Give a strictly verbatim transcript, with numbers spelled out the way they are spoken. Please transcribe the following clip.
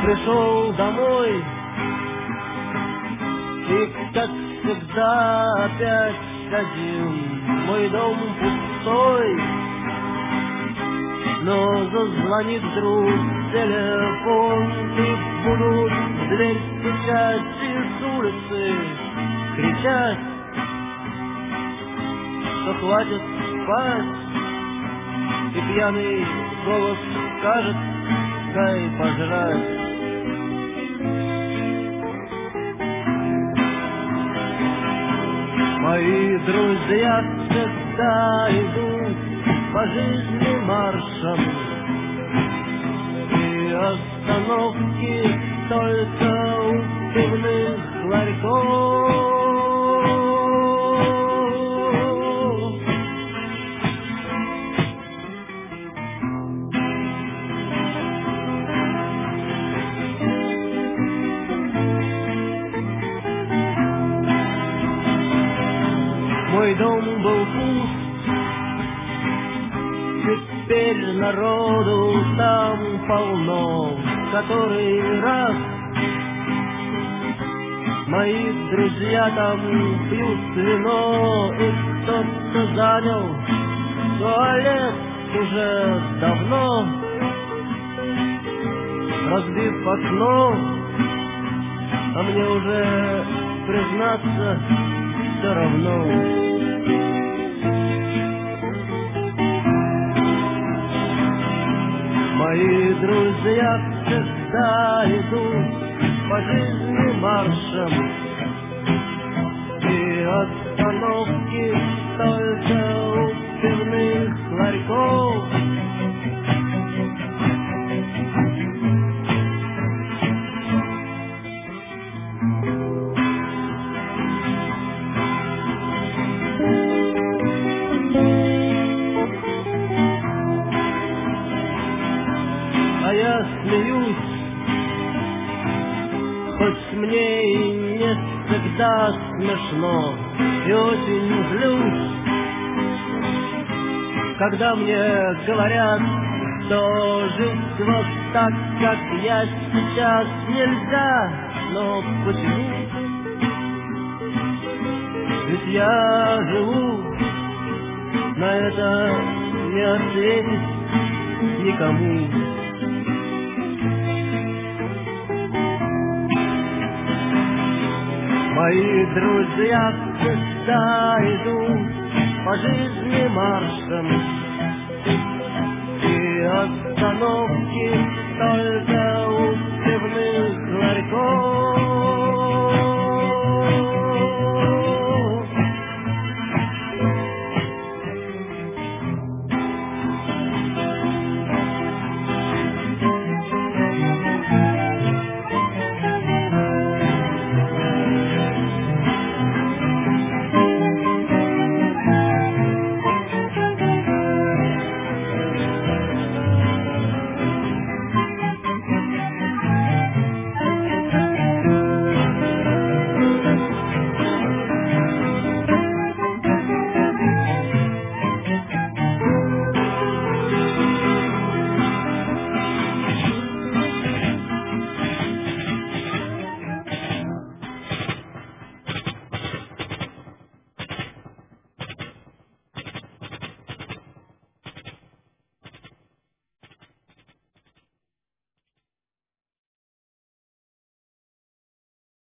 пришел домой, и, как всегда, опять один. Мой дом пустой, но зазвонит вдруг телефон, и будут в дверь стучать и с улицы кричать, что хватит спать, и пьяный голос скажет: дай пожрать. Мои друзья всегда идут по жизни маршем, и остановки только у пивных ларьков. Мой дом был пуст, теперь народу там полно. Который раз мои друзья там пьют вино, и кто-то занял туалет уже давно, разбив окно, а мне уже, признаться, все равно. Мои друзья всегда идут по жизни маршем, и остановки только у пивных ларьков. А я смеюсь, хоть мне и не всегда смешно, и очень злюсь, когда мне говорят, что жить вот так, как я сейчас, нельзя. Но почему? Ведь я живу, на это не ответить никому. Мои друзья всегда идут по жизни маршем, и остановки только